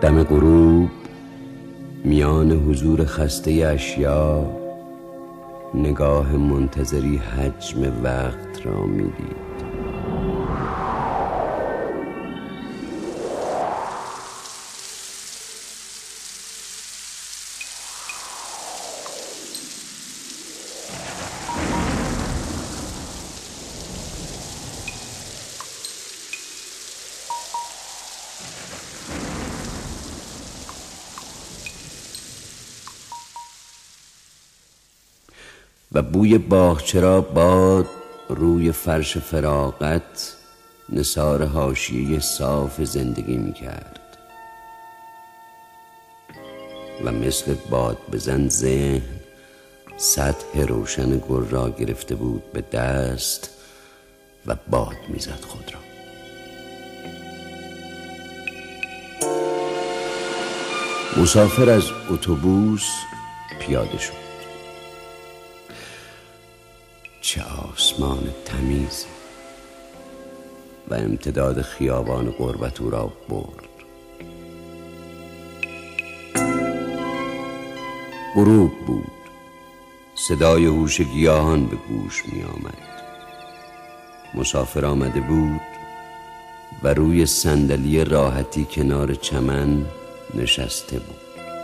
دم غروب میان حضور خسته اشیا نگاه منتظری حجم وقت را میدید. و بوی باغچه را باد روی فرش فراغت نثار حاشیه صاف زندگی می کرد و مثل باد بزن ذهن سطح روشن گل را گرفته بود به دست و باد می زد خود را. مسافر از اتوبوس پیاده شد. چه آسمان تمیزی و امتداد خیابان غربت او را برد. غروب بود. صدای هوش گیاهان به گوش می آمد. مسافر آمده بود و روی صندلی راحتی کنار چمن نشسته بود.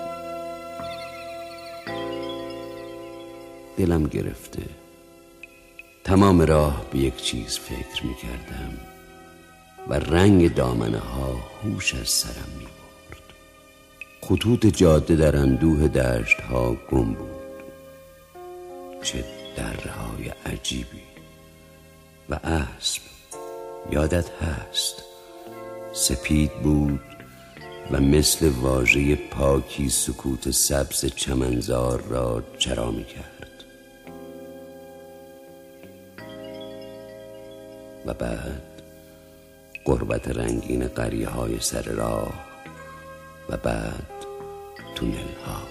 دلم گرفته. تمام راه به یک چیز فکر می کردم و رنگ دامنه ها هوش از سرم می برد. خطوط جاده در اندوه دشت ها گم بود. چه درهای عجیبی. و اسب یادت هست سپید بود و مثل واژه پاکی سکوت سبز چمنزار را چرا می کرد. و بعد غربت رنگین قریه های سر راه و بعد تونل ها.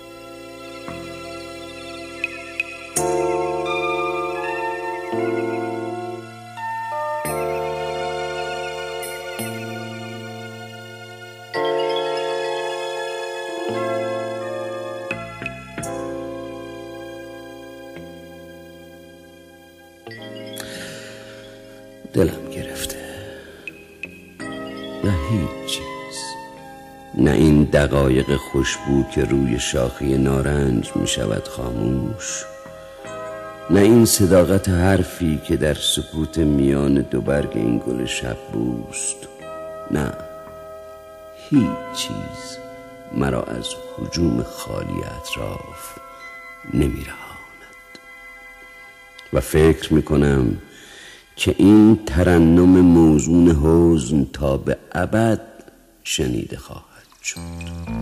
دلم گرفته. نه هیچ چیز. نه این دقایق خوشبو که روی شاخه نارنج می شود خاموش. نه این صداقت حرفی که در سکوت میان دو برگ این گل شب بوست. نه هیچ چیز مرا از هجوم خالی اطراف نمی رهاند. و فکر می کنم که این ترنم موزون حزن تا به ابد شنیده خواهد شد.